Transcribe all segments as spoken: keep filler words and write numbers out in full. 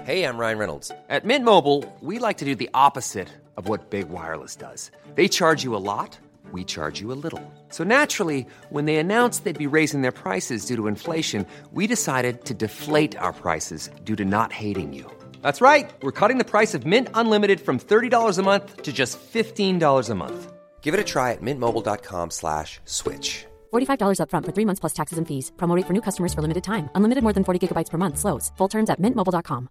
Hey, I'm Ryan Reynolds. At Mint Mobile, we like to do the opposite of what Big Wireless does. They charge you a lot, we charge you a little. So naturally, when they announced they'd be raising their prices due to inflation, we decided to deflate our prices due to not hating you. That's right. We're cutting the price of Mint Unlimited from thirty dollars a month to just fifteen dollars a month. Give it a try at mintmobile.com slash switch. forty-five dollars up front for three months plus taxes and fees. Promo rate for new customers for limited time. Unlimited more than forty gigabytes per month. Slows full terms at mint mobile dot com.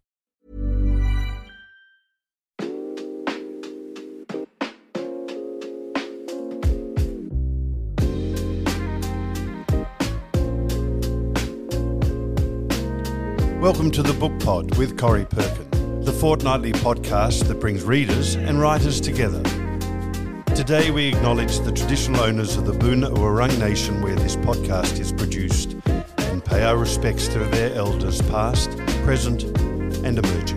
Welcome to the Book Pod with Corrie Perkin, the fortnightly podcast that brings readers and writers together. Today we acknowledge the traditional owners of the Boonwurrung Wurrung Nation where this podcast is produced and pay our respects to their elders past, present and emerging.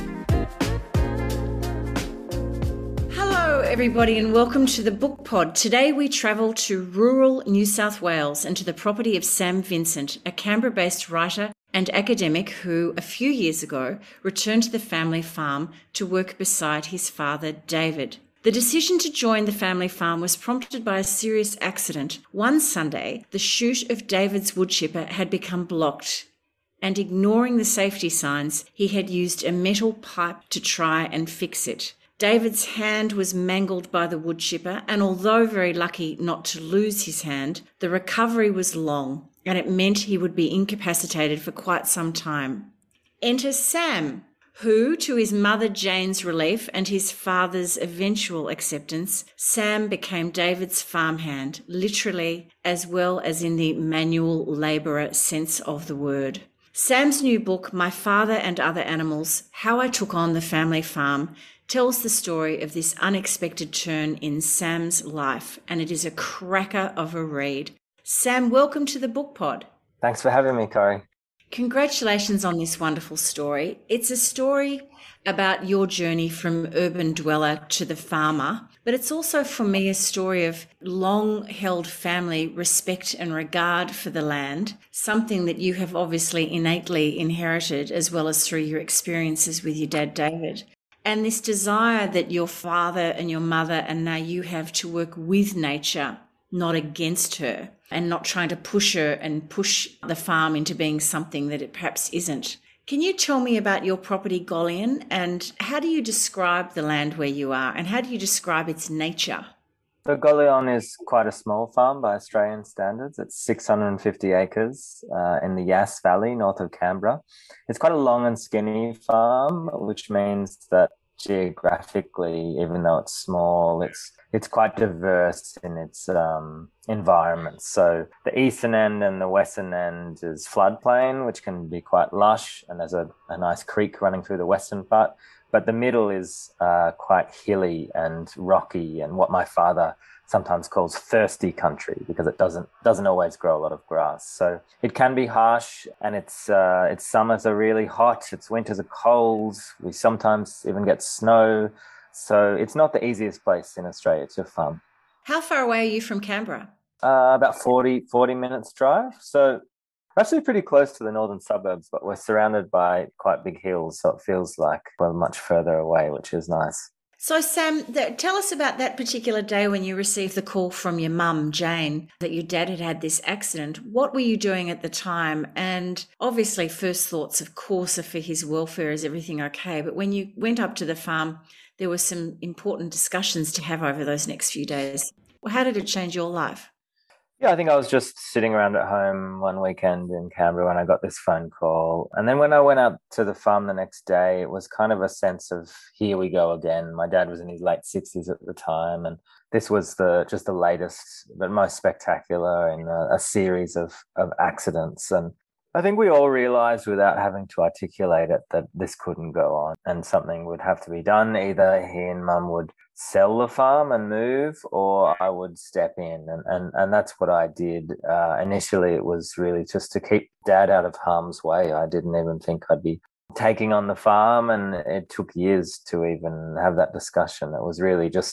Hello everybody and welcome to the Book Pod. Today we travel to rural New South Wales and to the property of Sam Vincent, a Canberra-based writer and academic who, a few years ago, returned to the family farm to work beside his father, David. The decision to join the family farm was prompted by a serious accident. One Sunday, the chute of David's woodchipper had become blocked, and ignoring the safety signs, he had used a metal pipe to try and fix it. David's hand was mangled by the woodchipper, and although very lucky not to lose his hand, the recovery was long, and it meant he would be incapacitated for quite some time. Enter Sam, who, to his mother Jane's relief and his father's eventual acceptance, Sam became David's farmhand, literally as well as in the manual labourer sense of the word. Sam's new book, My Father and Other Animals, How I Took on the Family Farm, tells the story of this unexpected turn in Sam's life, and it is a cracker of a read. Sam, welcome to the Book Pod. Thanks for having me, Corrie. Congratulations on this wonderful story. It's a story about your journey from urban dweller to the farmer, but it's also, for me, a story of long-held family respect and regard for the land, something that you have obviously innately inherited as well as through your experiences with your dad, David. And this desire that your father and your mother and now you have to work with nature, not against her, and not trying to push her and push the farm into being something that it perhaps isn't. Can you tell me about your property, Golion, and how do you describe the land where you are, and how do you describe its nature? So Golion is quite a small farm by Australian standards. It's six hundred fifty acres uh, in the Yass Valley, north of Canberra. It's quite a long and skinny farm, which means that geographically, even though it's small, it's it's quite diverse in its um, environment. So the eastern end and the western end is floodplain, which can be quite lush, and there's a, a nice creek running through the western part. But the middle is uh, quite hilly and rocky, and what my father sometimes calls thirsty country because it doesn't doesn't always grow a lot of grass. So it can be harsh, and its uh, its summers are really hot. Its winters are cold. We sometimes even get snow. So it's not the easiest place in Australia to farm. How far away are you from Canberra? Uh, about forty, forty minutes drive. So we're actually pretty close to the northern suburbs, but we're surrounded by quite big hills. So it feels like we're much further away, which is nice. So, Sam, th- tell us about that particular day when you received the call from your mum, Jane, that your dad had had this accident. What were you doing at the time? And obviously, first thoughts, of course, are for his welfare. Is everything okay? But when you went up to the farm, there were some important discussions to have over those next few days. Well, how did it change your life? Yeah, I think I was just sitting around at home one weekend in Canberra when I got this phone call. And then when I went out to the farm the next day, it was kind of a sense of, here we go again. My dad was in his late sixties at the time, and this was the just the latest, but most spectacular in a, a series of, of accidents. And I think we all realized without having to articulate it that this couldn't go on and something would have to be done. Either he and mum would sell the farm and move, or I would step in. And, and, and that's what I did. Uh, initially, it was really just to keep dad out of harm's way. I didn't even think I'd be taking on the farm, and it took years to even have that discussion. It was really just to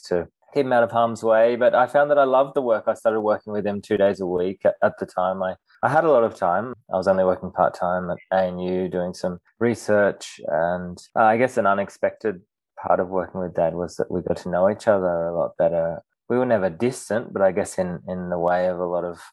keep him out of harm's way. But I found that I loved the work. I started working with him two days a week. At, at the time, I, I had a lot of time. I was only working part-time at A N U doing some research. And uh, I guess an unexpected part of working with Dad was that we got to know each other a lot better. We were never distant, but I guess in, in the way of a lot of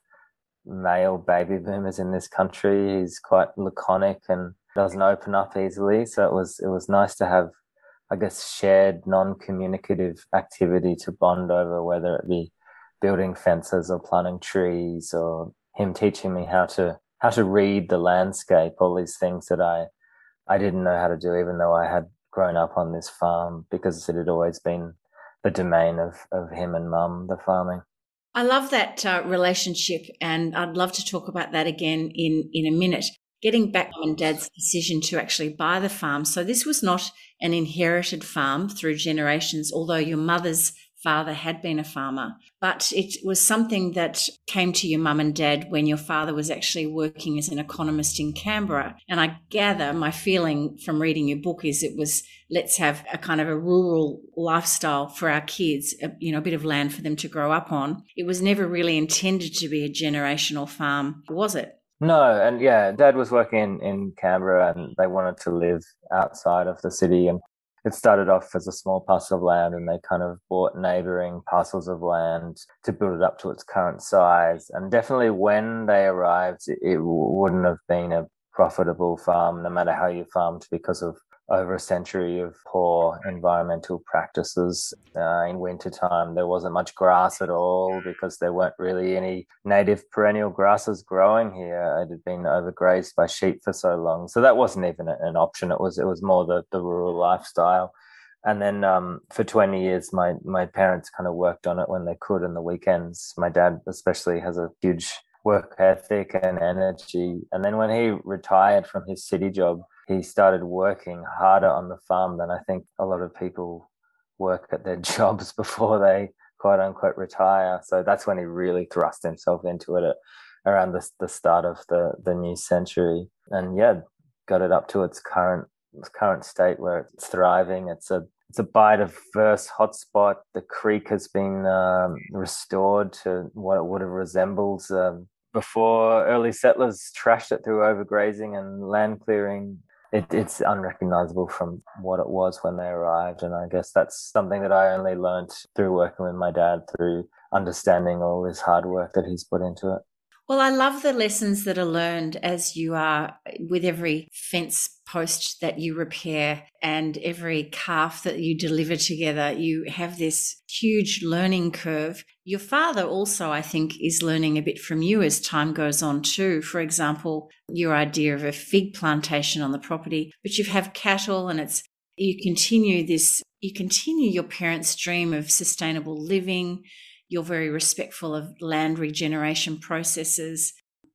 male baby boomers in this country, he's quite laconic and doesn't open up easily. So it was it was nice to have, I guess, shared non-communicative activity to bond over, whether it be building fences or planting trees, or him teaching me how to how to read the landscape, all these things that I I didn't know how to do, even though I had grown up on this farm, because it had always been the domain of, of him and Mum, the farming. I love that uh, relationship, and I'd love to talk about that again in, in a minute. Getting back on Dad's decision to actually buy the farm. So this was not an inherited farm through generations, although your mother's father had been a farmer, but it was something that came to your mum and dad when your father was actually working as an economist in Canberra. And I gather my feeling from reading your book is it was, let's have a kind of a rural lifestyle for our kids, a, you know, a bit of land for them to grow up on. It was never really intended to be a generational farm, was it? No, and yeah, Dad was working in, in Canberra, and they wanted to live outside of the city, and it started off as a small parcel of land, and they kind of bought neighbouring parcels of land to build it up to its current size. And definitely when they arrived, it, it wouldn't have been a profitable farm, no matter how you farmed, because of over a century of poor environmental practices. Uh, in wintertime, there wasn't much grass at all because there weren't really any native perennial grasses growing here. It had been overgrazed by sheep for so long. So that wasn't even an option. It was it was more the, the rural lifestyle. And then um, for twenty years, my, my parents kind of worked on it when they could in the weekends. My dad especially has a huge work ethic and energy. And then when he retired from his city job, he started working harder on the farm than I think a lot of people work at their jobs before they quote unquote retire. So that's when he really thrust himself into it at around the, the start of the, the new century. And yeah, got it up to its current its current state where it's thriving. It's a it's a biodiverse hotspot. The creek has been um, restored to what it would have resembled um, before early settlers trashed it through overgrazing and land clearing. It, it's unrecognizable from what it was when they arrived. And I guess that's something that I only learned through working with my dad, through understanding all this hard work that he's put into it. Well, I love the lessons that are learned as you are with every fence post that you repair and every calf that you deliver together. You have this huge learning curve. Your father also, I think, is learning a bit from you as time goes on too. For example, your idea of a fig plantation on the property, but you have cattle, and it's you continue this, you continue your parents' dream of sustainable living. You're very respectful of land regeneration processes.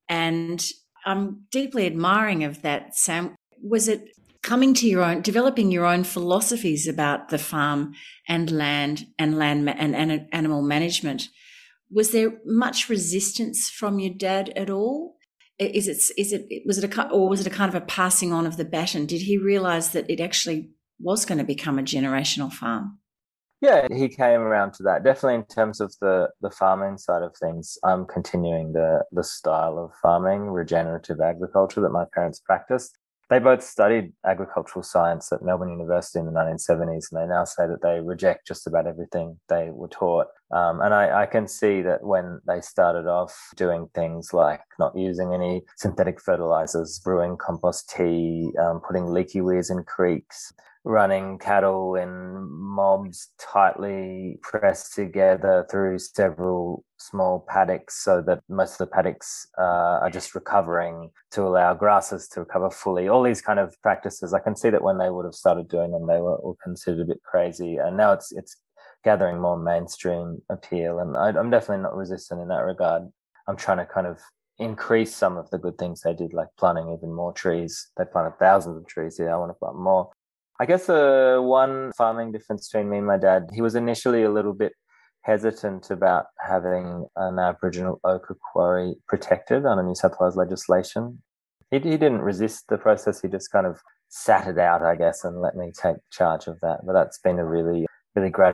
And I'm deeply admiring of that, Sam. Was it coming to your own, developing your own philosophies about the farm and land and land ma- and, and animal management? Was there much resistance from your dad at all? Is it, is it, was it a, or was it a kind of a passing on of the baton? Did he realize that it actually was going to become a generational farm? Yeah, he came around to that. Definitely in terms of the, the farming side of things, I'm continuing the, the style of farming, regenerative agriculture that my parents practiced. They both studied agricultural science at Melbourne University in the nineteen seventies, and they now say that they reject just about everything they were taught. Um, and I, I can see that when they started off doing things like not using any synthetic fertilizers, brewing compost tea, um, putting leaky weirs in creeks, running cattle in mobs tightly pressed together through several small paddocks so that most of the paddocks uh, are just recovering to allow grasses to recover fully. All these kind of practices, I can see that when they would have started doing them, they were, were considered a bit crazy. And now it's it's gathering more mainstream appeal. And I, I'm definitely not resistant in that regard. I'm trying to kind of increase some of the good things they did, like planting even more trees. They planted thousands of trees here. I want to plant more. I guess the uh, one farming difference between me and my dad, he was initially a little bit hesitant about having an Aboriginal ochre quarry protected under New South Wales legislation. He, he didn't resist the process. He just kind of sat it out, I guess, and let me take charge of that. But that's been a really, really great.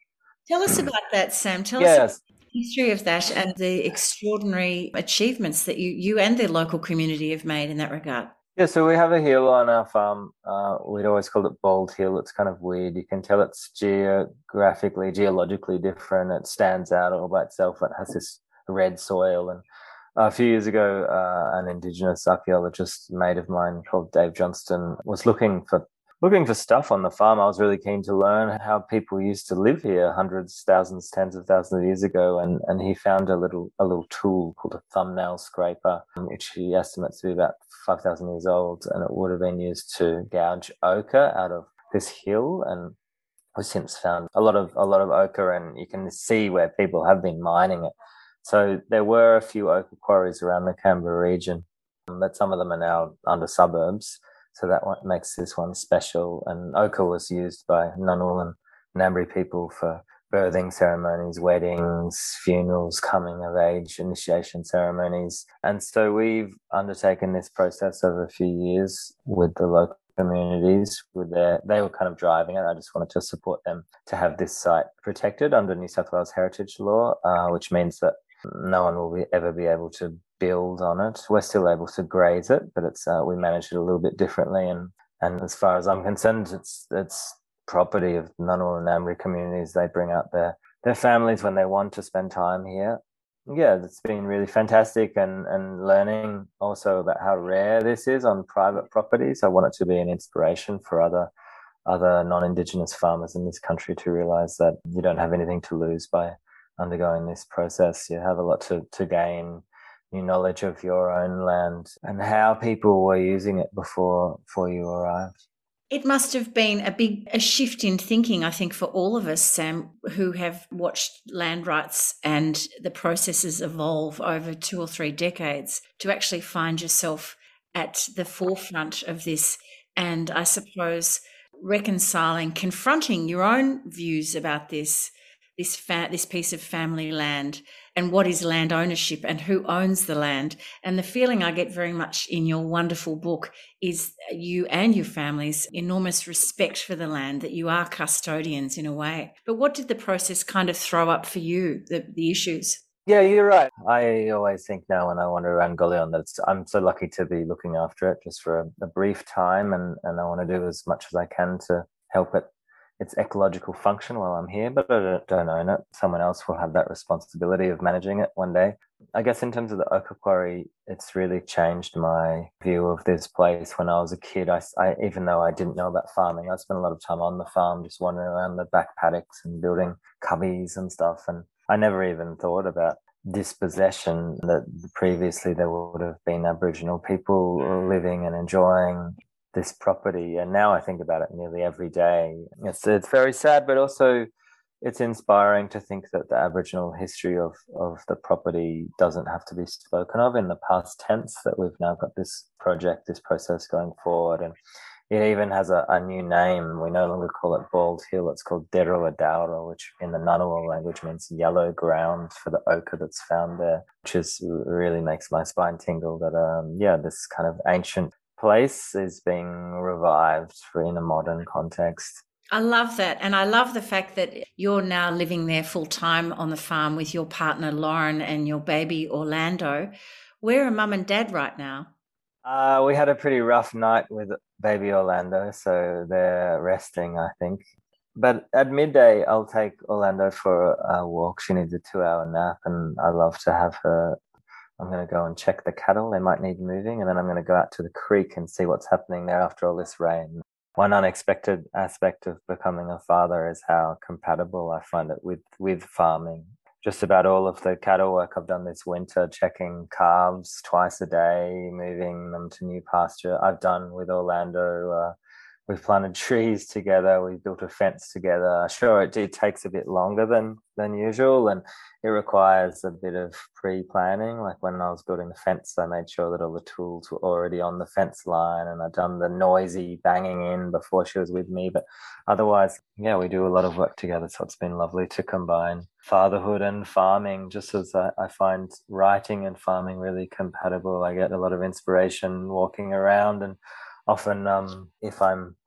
Tell us about that, Sam. Tell Yes. us about the history of that and the extraordinary achievements that you, you and the local community have made in that regard. Yeah, so we have a hill on our farm. Uh, we'd always called it Bald Hill. It's kind of weird. You can tell it's geographically, geologically different. It stands out all by itself. It has this red soil. And a few years ago, uh, an Indigenous archaeologist, mate of mine called Dave Johnston, was looking for looking for stuff on the farm. I was really keen to learn how people used to live here hundreds, thousands, tens of thousands of years ago. And, and he found a little a little tool called a thumbnail scraper, which he estimates to be about five thousand years old. And it would have been used to gouge ochre out of this hill. And we've since found a lot of a lot of ochre, and you can see where people have been mining it. So there were a few ochre quarries around the Canberra region, but some of them are now under suburbs. So that one makes this one special. And ochre was used by Ngunnawal and Ngambri people for birthing ceremonies, weddings, funerals, coming of age, initiation ceremonies. And so we've undertaken this process over a few years with the local communities. With their, they were kind of driving it. I just wanted to support them to have this site protected under New South Wales heritage law, uh, which means that no one will be, ever be able to build on it. We're still able to graze it, but it's uh, we manage it a little bit differently. And and as far as I'm concerned, it's it's property of Ngunnawal and Ngambri communities. They bring out their their families when they want to spend time here. Yeah, it's been really fantastic, and and learning also about how rare this is on private properties. I want it to be an inspiration for other other non-Indigenous farmers in this country to realise that you don't have anything to lose by undergoing this process. You have a lot to, to gain, new knowledge of your own land and how people were using it before, before you arrived. It must have been a big a shift in thinking, I think, for all of us, Sam, who have watched land rights and the processes evolve over two or three decades, to actually find yourself at the forefront of this. And I suppose reconciling, confronting your own views about this This, fa- this piece of family land and what is land ownership and who owns the land. And the feeling I get very much in your wonderful book is you and your family's enormous respect for the land, that you are custodians in a way. But what did the process kind of throw up for you, the, the issues? Yeah, you're right. I always think now when I wander around Gullion that it's, I'm so lucky to be looking after it just for a, a brief time, and, and I want to do as much as I can to help it its ecological function while I'm here, but I don't, don't own it. Someone else will have that responsibility of managing it one day. I guess in terms of the ochre quarry, it's really changed my view of this place. When I was a kid, I, I even though I didn't know about farming, I spent a lot of time on the farm, just wandering around the back paddocks and building cubbies and stuff. And I never even thought about dispossession, that previously there would have been Aboriginal people living and enjoying this property. And now I think about it nearly every day. It's it's very sad, but also it's inspiring to think that the Aboriginal history of, of the property doesn't have to be spoken of in the past tense, that we've now got this project, this process going forward. And it even has a, a new name. We no longer call it Bald Hill. It's called Derrua Daura, which in the Ngunnawal language means yellow ground for the ochre that's found there, which is really makes my spine tingle that, um, yeah, this kind of ancient place is being revived for in a modern context. I love that. And I love the fact that you're now living there full time on the farm with your partner Lauren and your baby Orlando. Where are mum and dad right now? Uh, we had a pretty rough night with baby Orlando, so they're resting, I think. But at midday, I'll take Orlando for a walk. She needs a two-hour nap, and I love to have her. I'm going to go and check the cattle. They might need moving. And then I'm going to go out to the creek and see what's happening there after all this rain. One unexpected aspect of becoming a father is how compatible I find it with, with farming. Just about all of the cattle work I've done this winter, checking calves twice a day, moving them to new pasture, I've done with Orlando. Uh, we've planted trees together. We've built a fence together. Sure, it, it takes a bit longer than, than usual, and it requires a bit of pre-planning. Like when I was building the fence, I made sure that all the tools were already on the fence line, and I'd done the noisy banging in before she was with me. But otherwise, yeah, we do a lot of work together. So it's been lovely to combine fatherhood and farming, just as I, I find writing and farming really compatible. I get a lot of inspiration walking around, and often um, if I'm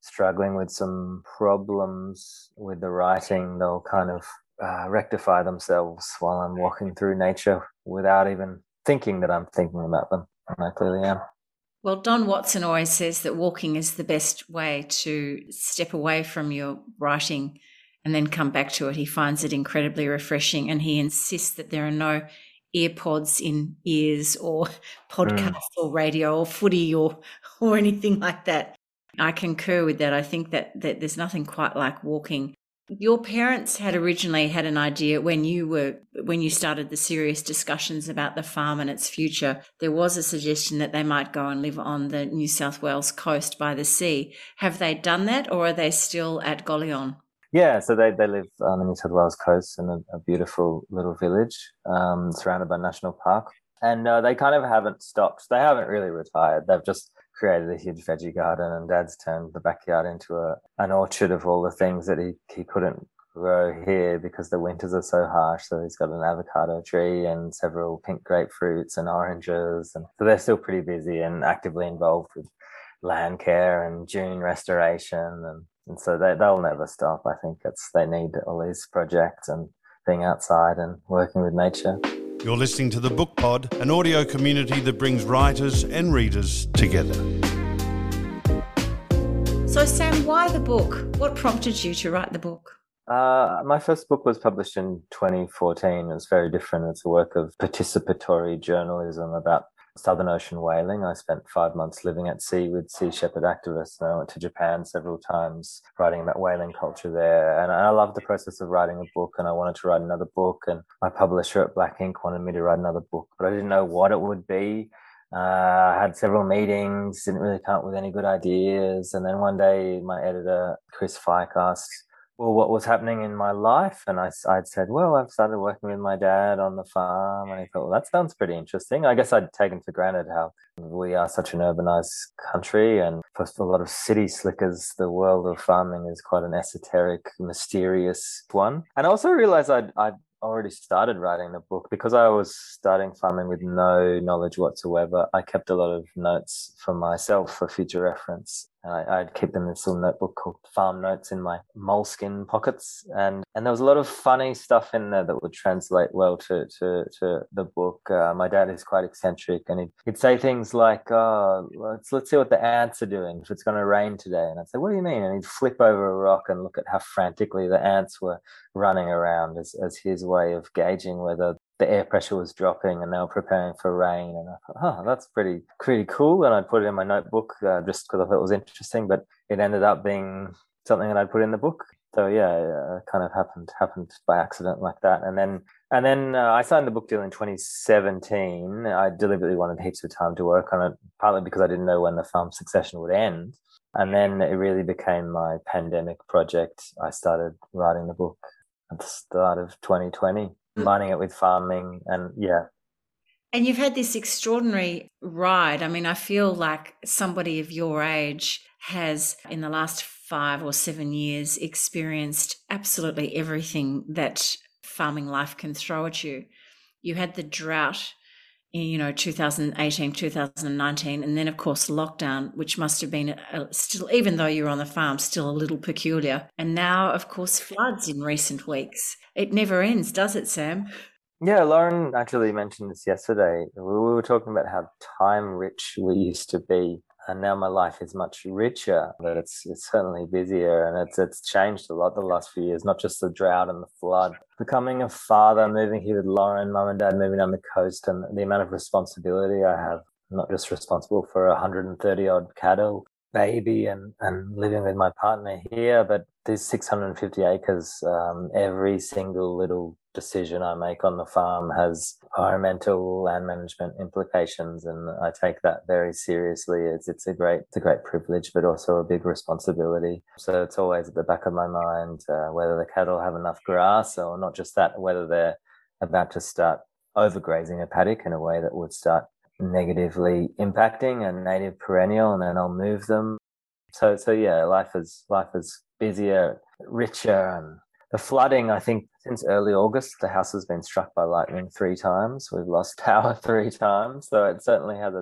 struggling with some problems with the writing, they'll kind of uh, rectify themselves while I'm walking through nature without even thinking that I'm thinking about them. And I clearly am. Well, Don Watson always says that walking is the best way to step away from your writing and then come back to it. He finds it incredibly refreshing, and he insists that there are no earpods in ears or podcasts mm. or radio or footy or or anything like that. I concur with that. I think that, that there's nothing quite like walking. Your parents had originally had an idea when you were when you started the serious discussions about the farm and its future. There was a suggestion that they might go and live on the New South Wales coast by the sea. Have they done that, or are they still at Golion? Yeah, so they, they live on the New South Wales coast in a, a beautiful little village um, surrounded by national park. And uh, they kind of haven't stopped. They haven't really retired. They've just created a huge veggie garden, and Dad's turned the backyard into a an orchard of all the things that he, he couldn't grow here because the winters are so harsh. So he's got an avocado tree and several pink grapefruits and oranges. And so they're still pretty busy and actively involved with land care and dune restoration, and, and so they, they'll never stop. I think it's they need all these projects and being outside and working with nature. You're listening to The Book Pod, an audio community that brings writers and readers together. So Sam, why the book? What prompted you to write the book? Uh, my first book was published in twenty fourteen. It was very different. It's a work of participatory journalism about Southern Ocean whaling. I spent five months living at sea with Sea Shepherd activists, and I went to Japan several times writing about whaling culture there. And I loved the process of writing a book, and I wanted to write another book. And my publisher at Black Ink wanted me to write another book, but I didn't know what it would be. Uh, I had several meetings, didn't really come up with any good ideas. And then one day my editor, Chris Fike, asked, well, what was happening in my life? And I, I'd said, well, I've started working with my dad on the farm. And he thought, well, that sounds pretty interesting. I guess I'd taken for granted how we are such an urbanized country. And for a lot of city slickers, the world of farming is quite an esoteric, mysterious one. And I also realized I'd, I'd already started writing the book because I was starting farming with no knowledge whatsoever. I kept a lot of notes for myself for future reference. I, I'd keep them in this little notebook called Farm Notes in my moleskin pockets. And, and there was a lot of funny stuff in there that would translate well to, to, to the book. Uh, my dad is quite eccentric, and he'd, he'd say things like, oh, let's, let's see what the ants are doing if it's going to rain today. And I'd say, what do you mean? And he'd flip over a rock and look at how frantically the ants were running around as, as his way of gauging whether the air pressure was dropping and they were preparing for rain. And I thought, oh, that's pretty, pretty cool. And I put it in my notebook uh, just because I thought it was interesting, but it ended up being something that I'd put in the book. So yeah, it uh, kind of happened, happened by accident like that. And then, and then uh, I signed the book deal in twenty seventeen. I deliberately wanted heaps of time to work on it, partly because I didn't know when the farm succession would end. And then it really became my pandemic project. I started writing the book at the start of twenty twenty. Combining it with farming, and yeah. And you've had this extraordinary ride. I mean, I feel like somebody of your age has, in the last five or seven years, experienced absolutely everything that farming life can throw at you. You had the drought in, you know, two thousand eighteen, two thousand nineteen, and then, of course, lockdown, which must have been a, a, still, even though you were on the farm, still a little peculiar. And now, of course, floods in recent weeks. It never ends, does it, Sam? Yeah, Lauren actually mentioned this yesterday. We were talking about how time-rich we used to be, and now my life is much richer, but it's it's certainly busier, and it's it's changed a lot the last few years, not just the drought and the flood. Becoming a father, moving here with Lauren, mum and dad moving on the coast, and the amount of responsibility I have. I'm not just responsible for one hundred thirty odd cattle, baby, and, and living with my partner here, but these six hundred fifty acres, um, every single little decision I make on the farm has environmental, land management implications, and I take that very seriously. It's it's a great it's a great privilege, but also a big responsibility. So it's always at the back of my mind uh, whether the cattle have enough grass, or not just that, whether they're about to start overgrazing a paddock in a way that would start negatively impacting a native perennial, and then I'll move them. So so yeah, life is life is busier, richer, and the flooding, I think since early August, the house has been struck by lightning three times. We've lost power three times. So it certainly has its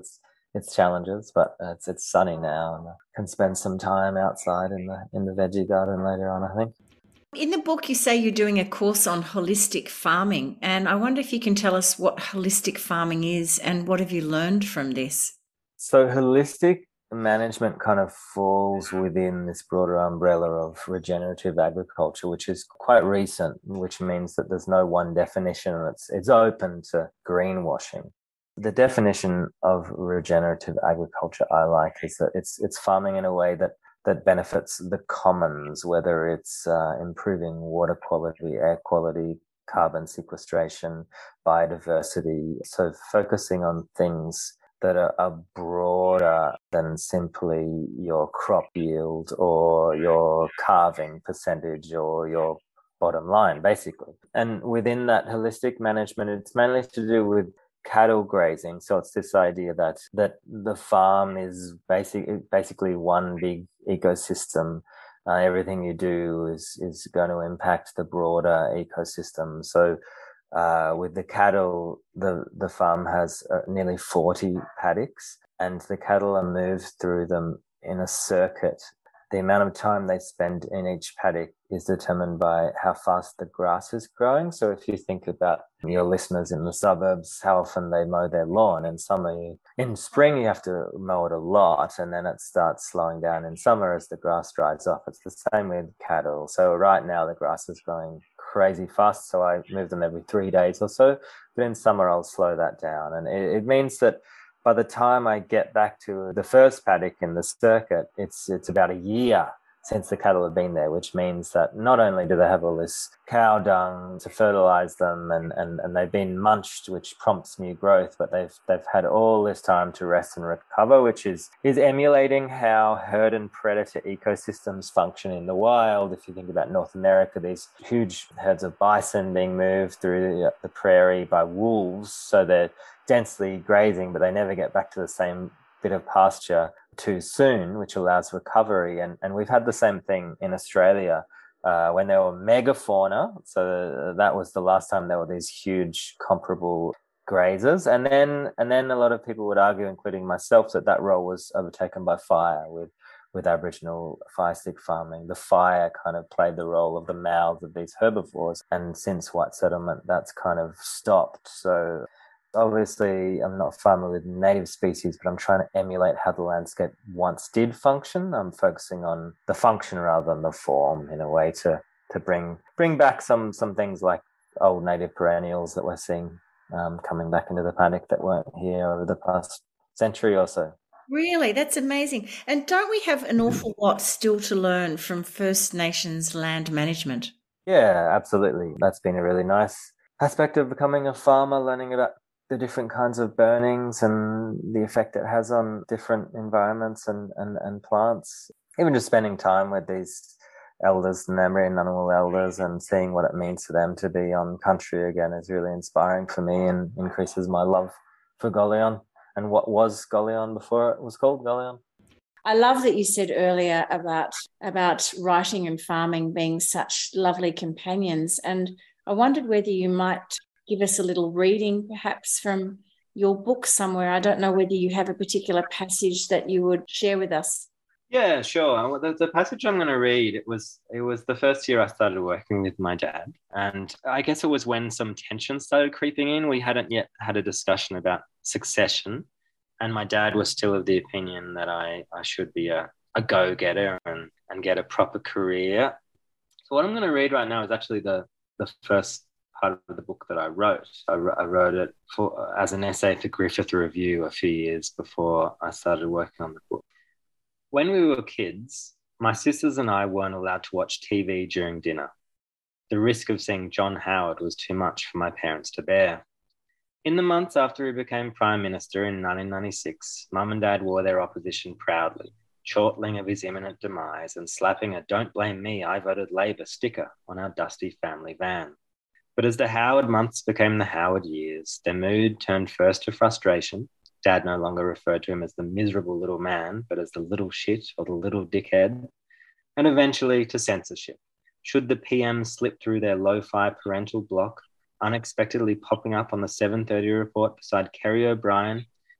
its challenges, but it's it's sunny now, and I can spend some time outside in the in the veggie garden later on, I think. In the book, you say you're doing a course on holistic farming, and I wonder if you can tell us what holistic farming is and what have you learned from this? So holistic management kind of falls within this broader umbrella of regenerative agriculture, which is quite recent, which means that there's no one definition. It's it's open to greenwashing. The definition of regenerative agriculture I like is that it's it's farming in a way that that benefits the commons, whether it's uh, improving water quality, air quality, carbon sequestration, biodiversity. So focusing on things that are, are broader than simply your crop yield or your calving percentage or your bottom line, basically. And within that holistic management, it's mainly to do with cattle grazing. So it's this idea that that the farm is basic, basically one big ecosystem. Uh, everything you do is is going to impact the broader ecosystem. So Uh, with the cattle, the, the farm has uh, nearly forty paddocks, and the cattle are moved through them in a circuit. The amount of time they spend in each paddock is determined by how fast the grass is growing. So if you think about your listeners in the suburbs, how often they mow their lawn. In summer, you, in spring, you have to mow it a lot, and then it starts slowing down in summer as the grass dries off. It's the same with cattle. So right now the grass is growing crazy fast, so I move them every three days or so. But in summer, I'll slow that down. And it, it means that by the time I get back to the first paddock in the circuit, it's it's about a year since the cattle have been there, which means that not only do they have all this cow dung to fertilize them and, and, and they've been munched, which prompts new growth, but they've they've had all this time to rest and recover, which is, is emulating how herd and predator ecosystems function in the wild. If you think about North America, these huge herds of bison being moved through the, the prairie by wolves, so they're densely grazing, but they never get back to the same bit of pasture too soon, which allows recovery. And, and we've had the same thing in Australia uh, when there were megafauna. So that was the last time there were these huge comparable grazers. And then and then a lot of people would argue, including myself, that that role was overtaken by fire with, with Aboriginal fire stick farming. The fire kind of played the role of the mouths of these herbivores. And since white settlement, that's kind of stopped. So obviously, I'm not a farmer with native species, but I'm trying to emulate how the landscape once did function. I'm focusing on the function rather than the form in a way to to bring bring back some some things like old native perennials that we're seeing um, coming back into the paddock that weren't here over the past century or so. Really, that's amazing. And don't we have an awful lot still to learn from First Nations land management? Yeah, absolutely. That's been a really nice aspect of becoming a farmer, learning about the different kinds of burnings and the effect it has on different environments and, and, and plants. Even just spending time with these elders, the Ngambri and Ngunnawal elders, and seeing what it means to them to be on country again is really inspiring for me and increases my love for Golion and what was Golion before it was called Golion. I love that you said earlier about, about writing and farming being such lovely companions, and I wondered whether you might give us a little reading perhaps from your book somewhere. I don't know whether you have a particular passage that you would share with us. Yeah, sure. The, the passage I'm going to read, it was it was the first year I started working with my dad. And I guess it was when some tension started creeping in. We hadn't yet had a discussion about succession. And my dad was still of the opinion that I, I should be a, a go-getter and, and get a proper career. So what I'm going to read right now is actually the, the first part of the book that I wrote. I, I wrote it for, as an essay for Griffith Review a few years before I started working on the book. When we were kids, my sisters and I weren't allowed to watch T V during dinner. The risk of seeing John Howard was too much for my parents to bear. In the months after he became Prime Minister in nineteen ninety-six, Mum and Dad wore their opposition proudly, chortling of his imminent demise and slapping a "Don't blame me, I voted Labor" sticker on our dusty family van. But as the Howard months became the Howard years, their mood turned first to frustration. Dad no longer referred to him as the miserable little man, but as the little shit or the little dickhead, and eventually to censorship. Should the P M slip through their lo-fi parental block, unexpectedly popping up on the seven thirty report beside Kerry O'Brien,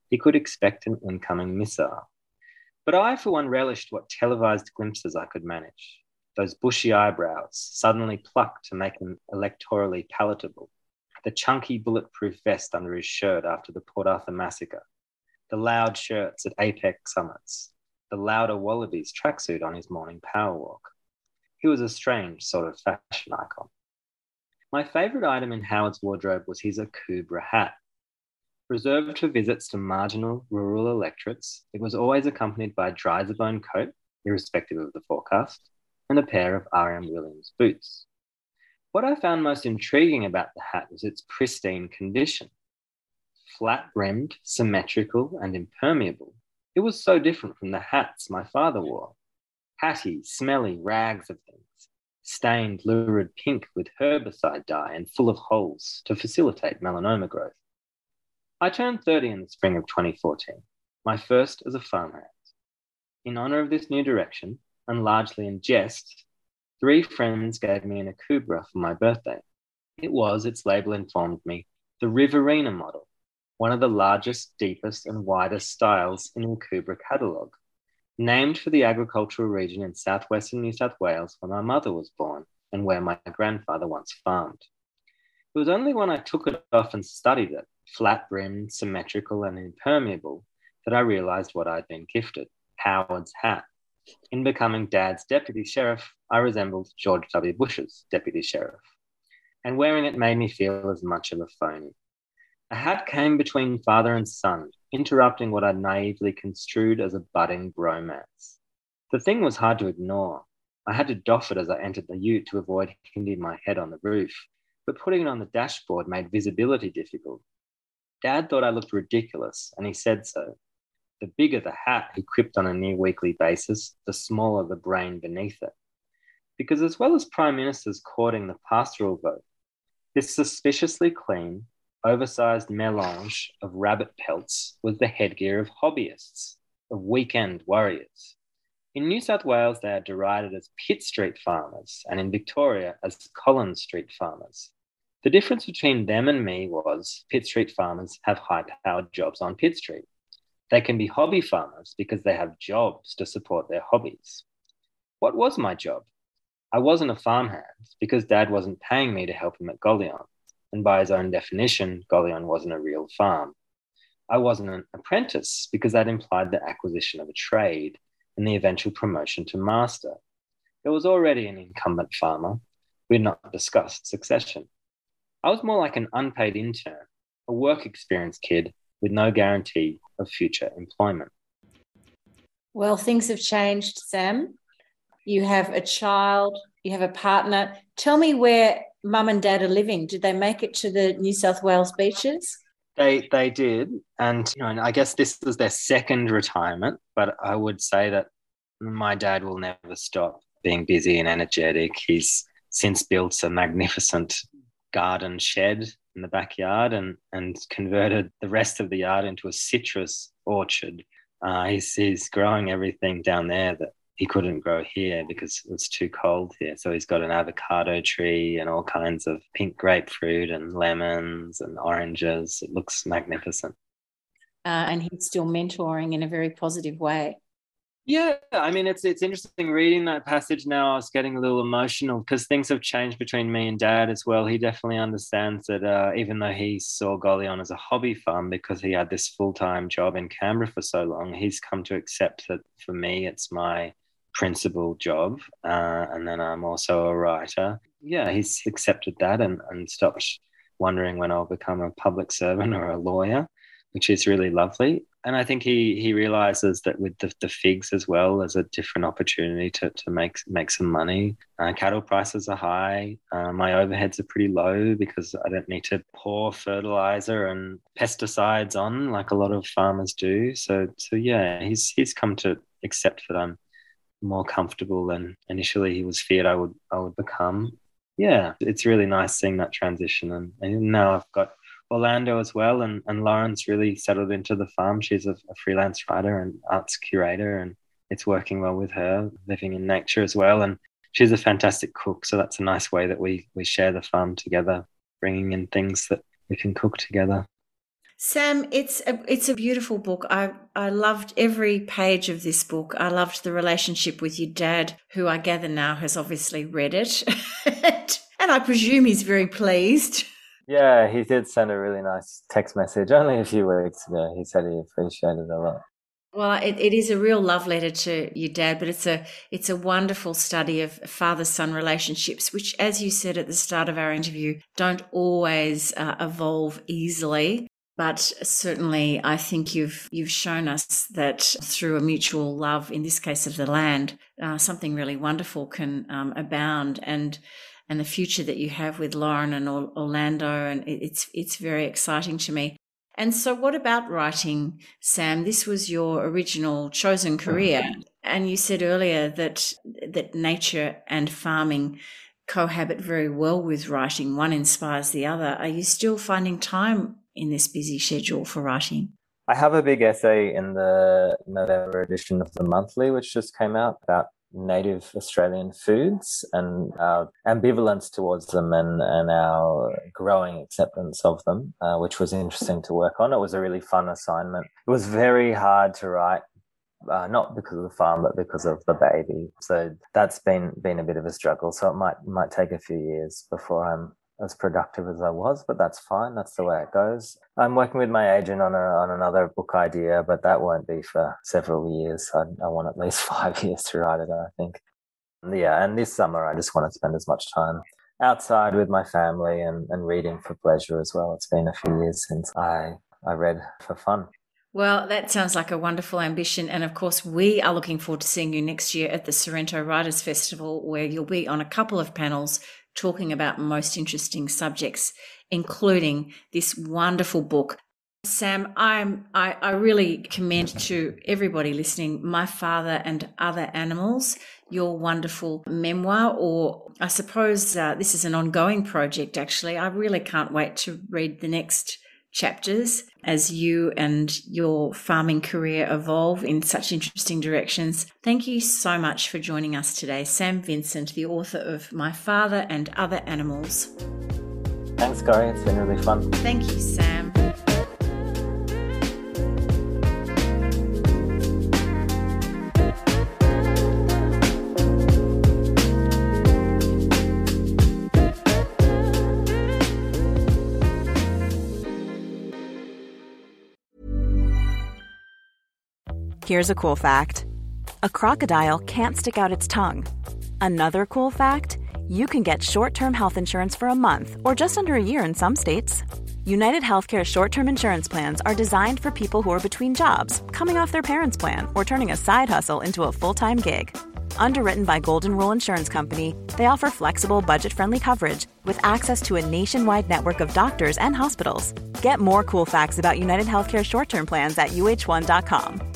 he could expect an incoming missile. But I, for one, relished what televised glimpses I could manage. Those bushy eyebrows, suddenly plucked to make them electorally palatable. The chunky bulletproof vest under his shirt after the Port Arthur massacre. The loud shirts at Apex summits. The louder Wallabies tracksuit on his morning power walk. He was a strange sort of fashion icon. My favourite item in Howard's wardrobe was his Akubra hat. Reserved for visits to marginal rural electorates, it was always accompanied by a dry-as-a-bone coat, irrespective of the forecast, and a pair of R M Williams boots. What I found most intriguing about the hat was its pristine condition. Flat-brimmed, symmetrical, and impermeable, it was so different from the hats my father wore. Hatty, smelly rags of things, stained lurid pink with herbicide dye and full of holes to facilitate melanoma growth. I turned thirty in the spring of twenty fourteen, my first as a farmhand. In honour of this new direction, and largely in jest, three friends gave me an Akubra for my birthday. It was, its label informed me, the Riverina model, one of the largest, deepest and widest styles in the Akubra catalogue, named for the agricultural region in southwestern New South Wales where my mother was born and where my grandfather once farmed. It was only when I took it off and studied it, flat-brimmed, symmetrical and impermeable, that I realised what I'd been gifted, Howard's hat. In becoming Dad's deputy sheriff, I resembled George W. Bush's deputy sheriff, and wearing it made me feel as much of a phony. A hat came between father and son, interrupting what I naively construed as a budding bromance. The thing was hard to ignore. I had to doff it as I entered the ute to avoid hitting my head on the roof, but putting it on the dashboard made visibility difficult. Dad thought I looked ridiculous, and he said so. The bigger the hat, he quipped on a near-weekly basis, the smaller the brain beneath it. Because as well as Prime Ministers courting the pastoral vote, this suspiciously clean, oversized melange of rabbit pelts was the headgear of hobbyists, of weekend warriors. In New South Wales, they are derided as Pitt Street farmers, and in Victoria as Collins Street farmers. The difference between them and me was Pitt Street farmers have high-powered jobs on Pitt Street. They can be hobby farmers because they have jobs to support their hobbies. What was my job? I wasn't a farmhand because Dad wasn't paying me to help him at Golion, and by his own definition, Golion wasn't a real farm. I wasn't an apprentice because that implied the acquisition of a trade and the eventual promotion to master. There was already an incumbent farmer. We had not discussed succession. I was more like an unpaid intern, a work experience kid with no guarantee of future employment. Well, things have changed, Sam. You have a child, you have a partner. Tell me where Mum and Dad are living. Did they make it to the New South Wales beaches? They they did, and you know, and I guess this was their second retirement. But I would say that my dad will never stop being busy and energetic. He's since built a magnificent garden shed in the backyard and and converted the rest of the yard into a citrus orchard. Uh, he's he's growing everything down there that he couldn't grow here because it was too cold here. So he's got an avocado tree and all kinds of pink grapefruit and lemons and oranges. It looks magnificent. Uh, and he's still mentoring in a very positive way. Yeah, I mean, it's it's interesting reading that passage now. I was getting a little emotional because things have changed between me and Dad as well. He definitely understands that uh, even though he saw Golion as a hobby farm because he had this full-time job in Canberra for so long, he's come to accept that for me, it's my principal job. Uh, and then I'm also a writer. Yeah, he's accepted that and, and stopped wondering when I'll become a public servant or a lawyer, which is really lovely. And I think he he realizes that with the, the figs as well, there's a different opportunity to, to make make some money. Uh, cattle prices are high. Uh, my overheads are pretty low because I don't need to pour fertilizer and pesticides on like a lot of farmers do. So so yeah, he's he's come to accept that I'm more comfortable than initially he was feared I would I would become. Yeah, it's really nice seeing that transition. And, and now I've got Orlando as well, and, and Lauren's really settled into the farm. She's a, a freelance writer and arts curator, and it's working well with her, living in nature as well. And she's a fantastic cook, so that's a nice way that we we share the farm together, bringing in things that we can cook together. Sam, it's a, it's a beautiful book. I, I loved every page of this book. I loved the relationship with your dad, who I gather now has obviously read it. And I presume he's very pleased. Yeah, he did send a really nice text message only a few weeks ago. He said he appreciated it a lot. Well, it, it is a real love letter to your dad, but it's a it's a wonderful study of father-son relationships, which, as you said at the start of our interview, don't always uh, evolve easily. But certainly, I think you've you've shown us that through a mutual love, in this case of the land, uh, something really wonderful can um, abound, and and the future that you have with Lauren and Orlando, and it's it's very exciting to me. And so what about writing, Sam? This was your original chosen career. And you said earlier that that nature and farming cohabit very well with writing. One inspires the other. Are you still finding time in this busy schedule for writing? I have a big essay in the November edition of the Monthly, which just came out, about native Australian foods and our ambivalence towards them and, and our growing acceptance of them, uh, which was interesting to work on. It was a really fun assignment. It was very hard to write, uh, not because of the farm, but because of the baby. So that's been been a bit of a struggle. So it might might take a few years before I'm as productive as I was, but that's fine. That's the way it goes. I'm working with my agent on a, on another book idea, but that won't be for several years. I, I want at least five years to write it, I think. Yeah, and this summer I just want to spend as much time outside with my family and, and reading for pleasure as well. It's been a few years since I, I read for fun. Well, that sounds like a wonderful ambition. And of course, we are looking forward to seeing you next year at the Sorrento Writers Festival, where you'll be on a couple of panels talking about most interesting subjects, including this wonderful book. Sam, I'm, I, I really commend to everybody listening My Father and Other Animals, your wonderful memoir, or I suppose uh, this is an ongoing project, actually. I really can't wait to read the next chapters as you and your farming career evolve in such interesting directions. Thank you so much for joining us today, Sam Vincent, the author of My Father and Other Animals. Thanks, Corey. It's been really fun. Thank you, Sam. Here's a cool fact. A crocodile can't stick out its tongue. Another cool fact, you can get short-term health insurance for a month or just under a year in some states. United Healthcare short-term insurance plans are designed for people who are between jobs, coming off their parents' plan, or turning a side hustle into a full-time gig. Underwritten by Golden Rule Insurance Company, they offer flexible, budget-friendly coverage with access to a nationwide network of doctors and hospitals. Get more cool facts about United Healthcare short-term plans at U H one dot com.